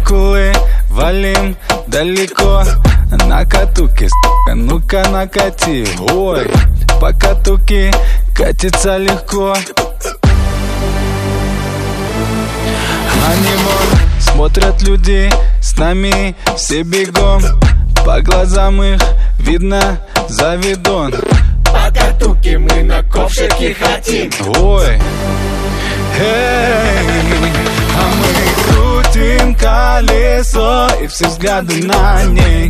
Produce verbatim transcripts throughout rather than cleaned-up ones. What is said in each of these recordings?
каникулы, валим далеко. На катуке, сука, ну-ка накати. Ой, по катуке катится легко. Они вон смотрят люди, с нами все бегом. По глазам их видно завидон. По катуке мы на ковшике хотим. Ой, эй, а мы крутим колесо, и все взгляды на ней.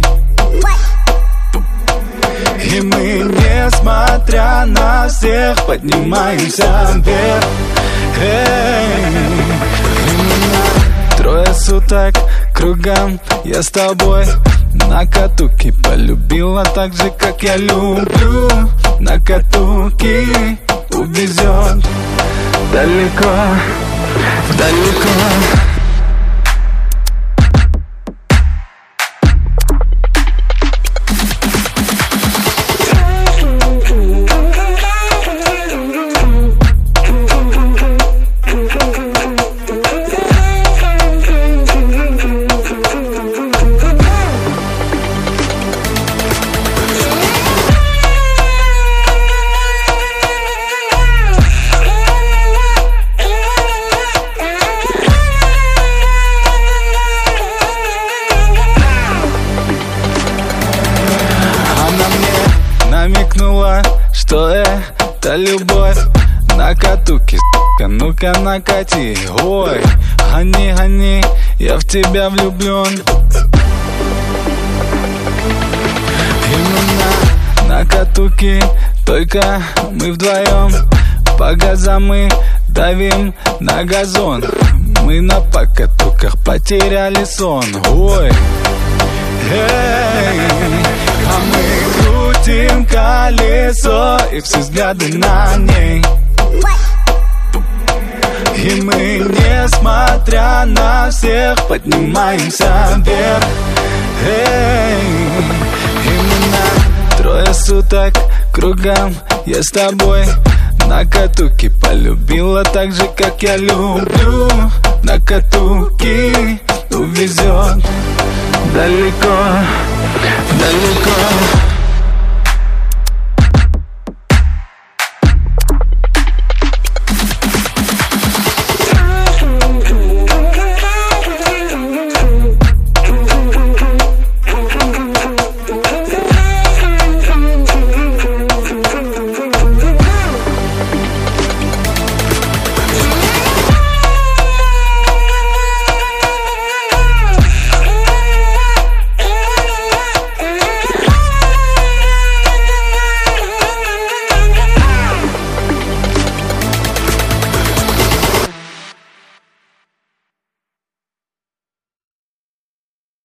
И мы, несмотря на всех, поднимаемся вверх. Эй, именно трое суток кругом я с тобой. На катуке полюбила так же, как я люблю. На катуке увезет далеко, далеко. Намекнула, что это любовь. На катуке, сука, ну-ка накати. Ой, гони, гони, я в тебя влюблен. Именно на катуке, только мы вдвоем. По газам мы давим на газон. Мы на покатуках потеряли сон. Ой, эй, а мы крутим колесо, и все взгляды на ней. И мы, несмотря на всех, поднимаемся вверх. Эй, именно трое суток кругом я с тобой. На катуке полюбила так же, как я люблю. На катуке увезет далеко, далеко.